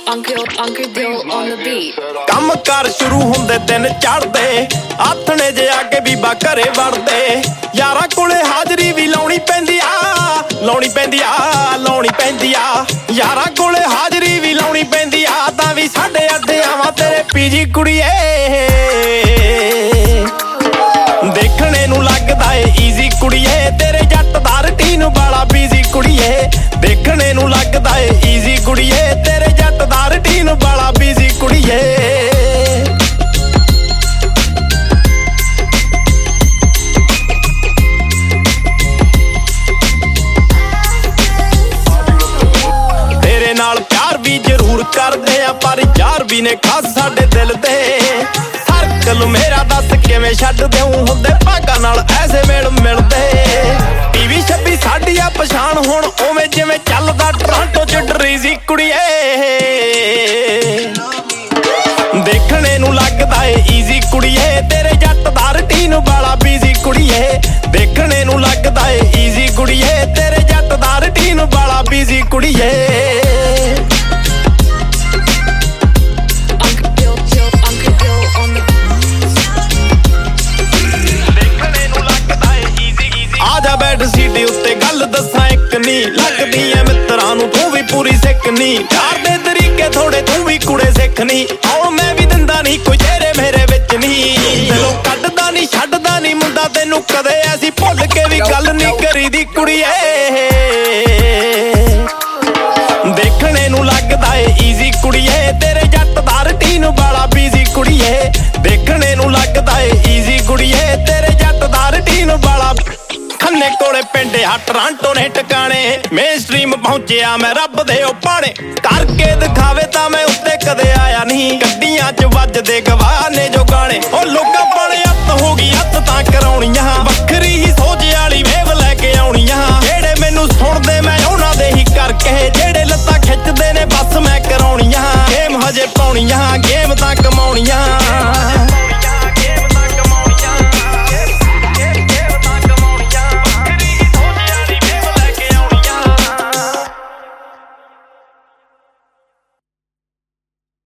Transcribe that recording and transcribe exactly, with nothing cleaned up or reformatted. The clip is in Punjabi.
ਕੰਮ ਕਾਰ ਸ਼ੁਰੂ ਹੁੰਦੇ ਦਿਨ ਚੜਦੇ ਆਥਣੇ ਜੇ ਆਗੇ ਬੀਬਾ ਘਰੇ ਵੜਦੇ ਯਾਰਾਂ ਕੋਲੇ ਹਾਜ਼ਰੀ ਵੀ ਲਾਉਣੀ ਪੈਂਦੀ ਆ ਲਾਉਣੀ ਪੈਂਦੀ ਆ ਲਾਉਣੀ ਪੈਂਦੀ ਆ ਯਾਰਾਂ ਕੋਲੇ ਹਾਜ਼ਰੀ ਵੀ ਲਾਉਣੀ ਪੈਂਦੀ ਆ ਤਾਂ ਵੀ ਸਾਡੇ ਅੱਡੇ ਆਵਾਂ ਤੇਰੇ ਪੀਜੀ ਕੁੜੀਏ ਦੇਖਣੇ ਨੂੰ ਲੱਗਦਾ ਏ ਈਜ਼ੀ ਕੁੜੀਏ ਤੇਰੇ ਜੱਟ ਦਾ ਰੂਟੀਨ ਵਾਲਾ ਬੀਜ਼ੀ ਕੁੜੀਏ ਦੇਖਣੇ ਨੂੰ ਲੱਗਦਾ ਏ ਈਜ਼ੀ ਕੁੜੀਏ ਤੇਰੇ ਜੱਟ ਦਾ ਰੂਟੀਨ ਵਾਲਾ ਬੀਜ਼ੀ ਕੁੜੀਏ ਤੇਰੇ ਨਾਲ ਪਿਆਰ ਵੀ ਜ਼ਰੂਰ ਕਰਦੇ ਆ ਪਰ ਯਾਰ ਵੀ ਨੇ ਖਾਸ ਸਾਡੇ ਦਿਲ ਤੇ ਸਰਕਲ ਮੇਰਾ ਦੱਸ ਕਿਵੇਂ ਛੱਡ ਦਿਉ ਹੁੰਦੇ ਭਾਗਾਂ ਨਾਲ ਐਸੇ ਮੇਲ ਮਿਲਦੇ ਟੀਵੀ ਛੱਬੀ ਸਾਡੀ ਆ ਪਛਾਣ ਹੁਣ ਉਵੇਂ ਜਿਵੇਂ ਚੱਲਦਾ ਟੋਰਾਂਟੋ ਚ ਡਰੀਜ਼ੀ ਕੁੜੀਏ ਦੇਖਣੇ ਨੂੰ ਲੱਗਦਾ ਏ ਈਜ਼ੀ ਕੁੜੀਏ ਤੇਰੇ ਜੱਟ ਦਾ ਰੂਟੀਨ ਵਾਲਾ ਬੀਜ਼ੀ ਕੁੜੀਏ ਦੇਖਣੇ ਨੂੰ ਲੱਗਦਾ ਏ ਈਜ਼ੀ ਕੁੜੀਏ ਤੇਰੇ ਜੱਟ ਦਾ ਰੂਟੀਨ ਵਾਲਾ ਬੀਜ਼ੀ ਕੁੜੀਏ ਸੀਟੀ ਉੱਤੇ ਗੱਲ ਦੱਸਾਂ ਇੱਕ ਨੀ ਲੱਗਦੀ ਐ ਮਿੱਤਰਾਂ ਨੂੰ ਤੂੰ ਵੀ ਪੂਰੀ ਸਿੱਖ ਨੀ ਪਿਆਰ ਦੇ ਤਰੀਕੇ ਥੋੜੇ ਤੂੰ ਵੀ ਕੁੜੇ ਸਿੱਖ ਨੀ ਆਉਣ ਮੈਂ ਵੀ ਦਿੰਦਾ ਨੀ ਕੋਈ ਤੇਰੇ ਮੇਰੇ ਵਿੱਚ ਨੀ ਦਿਲੋਂ ਕੱਢਦਾ ਨੀ ਛੱਡਦਾ ਨੀ ਮੁੰਡਾ ਤੈਨੂੰ ਕਦੇ ਐਸੀ ਭੁੱਲ ਕੇ ਵੀ ਗੱਲ ਨੀ ਕਰੀਦੀ ਕੁੜੀਏ ਦੇਖਣੇ ਨੂੰ ਲੱਗਦਾ ਏ ਈਜ਼ੀ ਕੁੜੀਏ ਤੇਰੇ ਜੱਟ ਦਾ ਰੂਟੀਨ ਵਾਲਾ ਬੀਜ਼ੀ ਕੁੜੀਏ ਦੇਖਣੇ ਨੂੰ ਲੱਗਦਾ ਏ ਈਜ਼ੀ ਕੁੜੀਏ ਤੇਰੇ ਜੱਟ ਦਾ ਰੂਟੀਨ ਵਾਲਾ ਖੰਨੇ ਕੋਲੇ ਪਿੰਡ ਆ ਟੋਰਾਂਟੋ ਨੇ ਟਿਕਾਣੇ ਮੇਨ ਸਟ੍ਰੀਮ ਪਹੁੰਚਿਆ ਮੈਂ ਰੱਬ ਦੇ ਉਹ ਪਾਣੇ ਕਰਕੇ ਦਿਖਾਵੇ ਤਾਂ ਮੈਂ ਉੱਤੇ ਕਦੇ ਆਇਆ ਨਹੀਂ ਗੱਡੀਆਂ ਚ ਵੱਜਦੇ ਗਵਾਹ ਨੇ ਜੋ ਗਾਣੇ ਉਹ ਲੋਕਾਂ